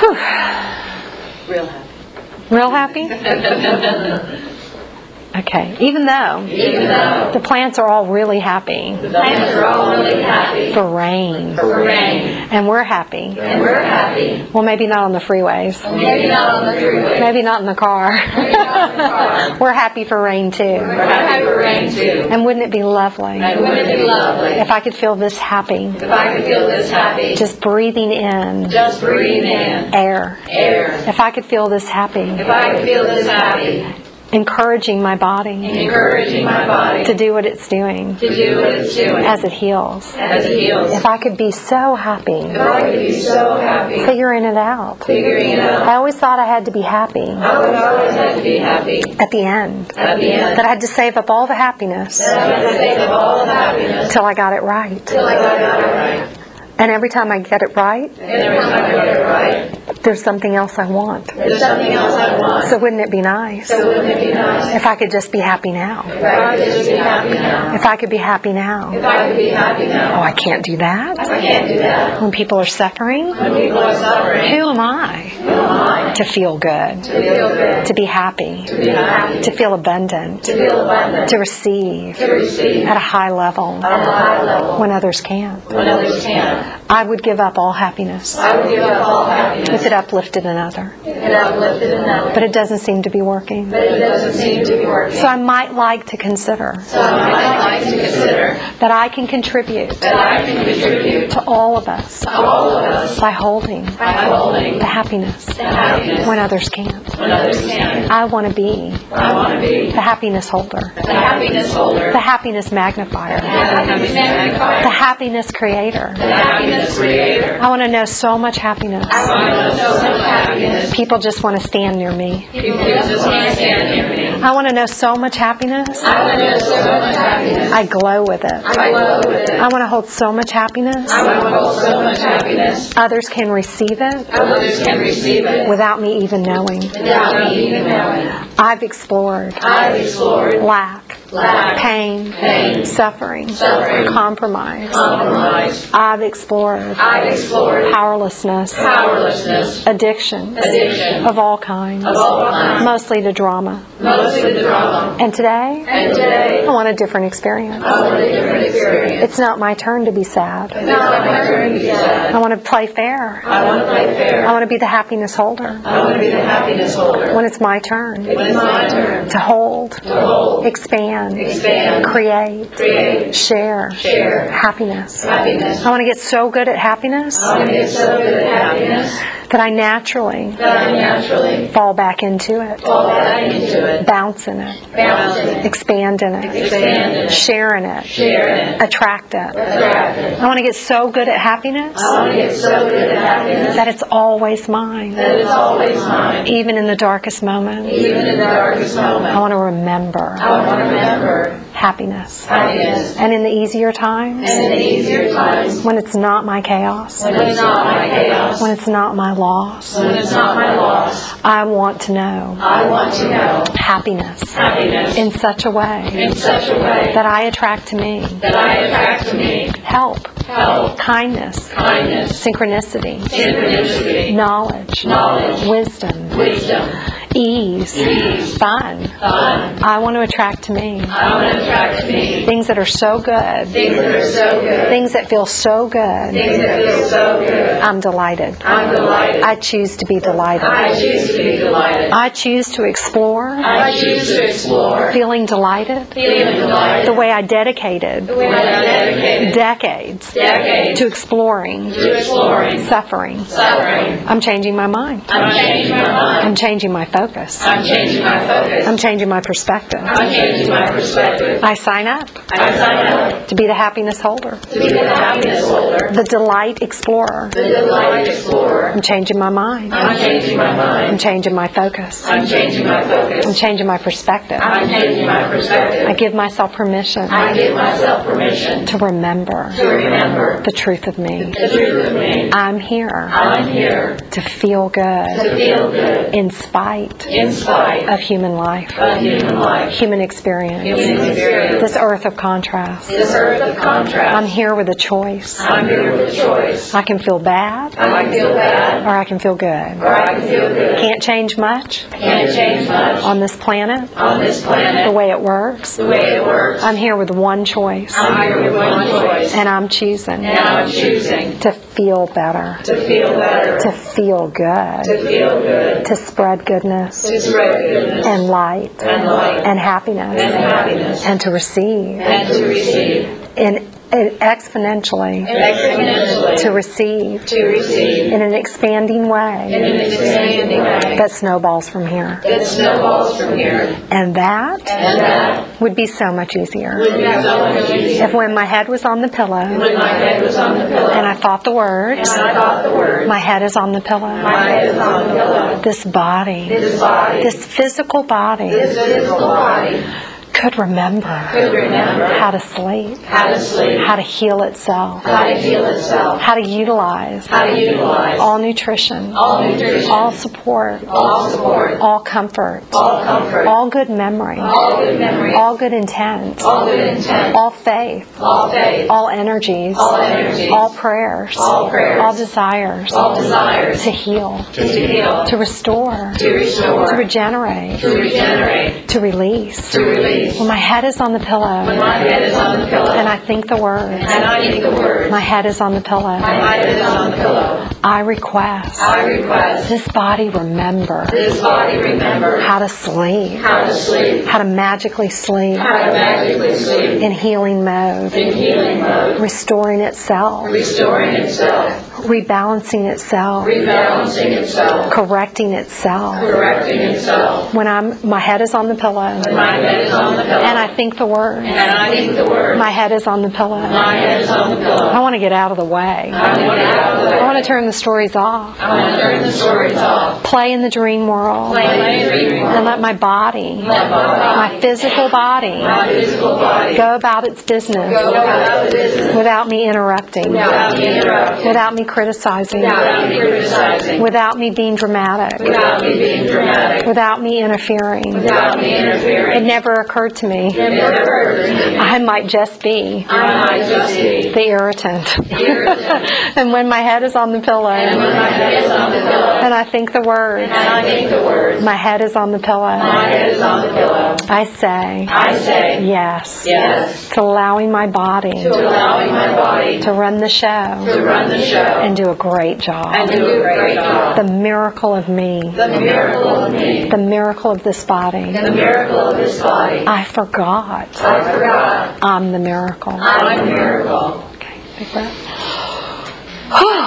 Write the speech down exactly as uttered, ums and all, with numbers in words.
Real happy. Real happy? Okay, even though, Even though the plants are all really happy the plants are all really happy for rain, for rain, and we're happy. and we're happy, Well, maybe not on the freeways. maybe not on the freeway, Maybe not in the car. maybe not in the car. We're happy for rain too. We're happy for rain too. And wouldn't it be lovely And wouldn't it be lovely if I could feel this happy, if I could feel this happy, just breathing in just breathe in air? air. If I could feel this happy, If I could feel this happy, encouraging my body encouraging my body to do what it's doing to do what it's doing as it heals. as it heals. If I could be so happy If I could be so happy, figuring it out. figuring it out, I always thought I had to be happy I would always have to be happy at the end. at the end. That I had to save up all the happiness That I had to save up all the happiness till I got it right. till I got it right. And every time I get it right, And every time I get it right, there's something else I want. there's something else I want. So wouldn't it be nice So wouldn't it be nice if I could just be happy now? if I could just be happy now? If I could be happy now. If I could be happy Oh, now. I can't do that. I can't do that. When people are suffering, When people are suffering, who am I who am I to feel good, to feel good, to be happy, to be happy, to feel abundant, to feel abundant, to receive to receive at a high level at a high level when others can't? when others can't? I would give up all happiness I would give up all happiness if it uplifted another. if it uplifted another. But it doesn't seem to be working. But it doesn't seem to be working. So I might like to consider So I might like to consider that I can contribute that I can contribute to all of us to all of us by holding by holding the happiness the happiness when others can't. when others can't. I want to be I want to be the happiness holder, the happiness holder, the happiness magnifier, the happiness magnifier, the happiness creator. the happiness creator. I want to know so much happiness. I want to know so much happiness. People just want to stand near me. People just want to stand near me. I want to know so much happiness. I want to know so much happiness. I glow with it. I glow with it. I want to hold so much happiness. I want to hold so much happiness. Others can receive it Others can receive it without me even knowing. without me even knowing. I've explored I've explored lack, lack, pain, pain, suffering, suffering, compromise. compromise. I've explored I've explored powerlessness, powerlessness, addiction addiction of all kinds, of all kinds, mostly to drama. mostly the drama. And today, And today, I want a different experience. I want a different experience. It's not my turn to be sad. It's not my turn to be sad. I want to play fair. I want to play fair. I want to be the happiness holder I want to be the happiness holder. when it's my turn When it's my turn to hold, to hold, expand, expand, create, create, share, share happiness. happiness. I want to get so good at happiness I want to get so good at happiness that I naturally that I naturally fall back into it, fall back into it, bounce in it, bounce in it, expand in it, expand in it, share in it, share in it, attract it. attract it. I want to get so good at happiness I want to get so good at happiness that it's always mine, that it's always mine, even in the darkest moments. even in the darkest I moment. want to remember I want to remember happiness. happiness. And in the easier times, And in the easier times, when it's not my chaos, when it's not my chaos, when it's not my loss, when it's not my loss, I want to know I want to know happiness happiness in such a way in such a way that I attract to me that I attract to me help, help, kindness, kindness, synchronicity, synchronicity, knowledge, knowledge, wisdom, wisdom, ease, ease, fun. fun. I want to attract to me I want to attract to me things that are so good, things that are so good, things that feel so good. things that feel so good. I'm delighted. I'm delighted. I choose to be delighted. I choose to be delighted. I choose to explore I choose to explore, feeling delighted feeling delighted, the way I dedicated the way I dedicated decades decades to exploring to exploring, suffering. suffering. I'm changing my mind. I'm changing my mind. I'm changing my focus. I'm changing my focus. I'm changing my perspective. I'm changing my perspective. I sign up I sign up to be the happiness holder, to be the happiness holder, the delight explorer. the delight explorer. I'm changing my mind. I'm changing my I'm mind. changing my focus. I'm changing my I'm focus. changing my perspective. I'm changing my perspective. I give myself permission I give myself permission to remember to remember the truth of me. the truth of me. I'm here I'm here to feel good to feel good in spite spite in spite of human life, of human life, human experience, human experience, this earth of contrast. this earth of contrast. I'm here with a choice. I'm here with a choice. I can feel bad, I can feel bad, or I can feel good. or I can feel good. Can't change much Can't change much on this planet, on this the planet, way it works. the way it works. I'm here with one choice, I'm here with one choice, and I'm choosing and I'm choosing to feel better, to feel better, to feel good, to feel good, to spread goodness to spread goodness and light and light and happiness and happiness, and to receive and to receive in, in exponentially exponentially, to receive to receive in an expanding in way an expanding way that snowballs from here. that snowballs from here, And that and that would be so much easier would be so much easier. if when my head was on the pillow When my head was on the pillow, and I thought the words, and I thought the word, my head is on the pillow. my head is on the pillow, This body, this body, this physical body this physical body could remember could remember how to sleep, how to sleep, how to heal itself, how to heal itself, how to utilize how to utilize all nutrition, all nutrition, all support, all support, all comfort, all comfort, all good memory, all good memory, all good intent, all good intent, all faith, all faith, all energies, all energies, all prayers, all prayers, all desires all desires to heal, to heal, to restore, to restore, to regenerate, to regenerate, to release. to release. When my head is on the pillow When my head is on the pillow, and I think the words, and I think the words, my head is on the pillow, my head is on the pillow, I request I request this body remember this body remember how to sleep, how to sleep, how to magically sleep how to magically sleep in healing mode, in healing mode, restoring itself, restoring itself, rebalancing itself, rebalancing itself, correcting itself. correcting itself. When I'm, my head is on the pillow When my head is on the pillow, and I think the words, and I think the word, my head is on the pillow. my head is on the pillow, I want to get out of the way. I want to get out of the way. I want to turn the stories off, I want to turn the stories off, play in the dream world, play in the dream world, and let my body, let my body, my physical body, my physical body, go about its business go about the business without me interrupting, without me interrupting, without me criticizing, without me criticizing, without me being dramatic, without me being dramatic, without me interfering. without me It interfering. never occurred to me It never occurred to me. I might just be I might just be the irritant. irritant. And when my head is on the pillow And when my head is on the pillow, and I think the words, and I think the words, my head is on the pillow, my head is on the pillow, I say I say yes yes to allowing my body to allowing my body to run the show to run the show and do a great job. and do a great job. The miracle of me, The miracle of me, the miracle of this body. the miracle of this body. I forgot I forgot. I'm the miracle. I'm a miracle. Okay, big breath.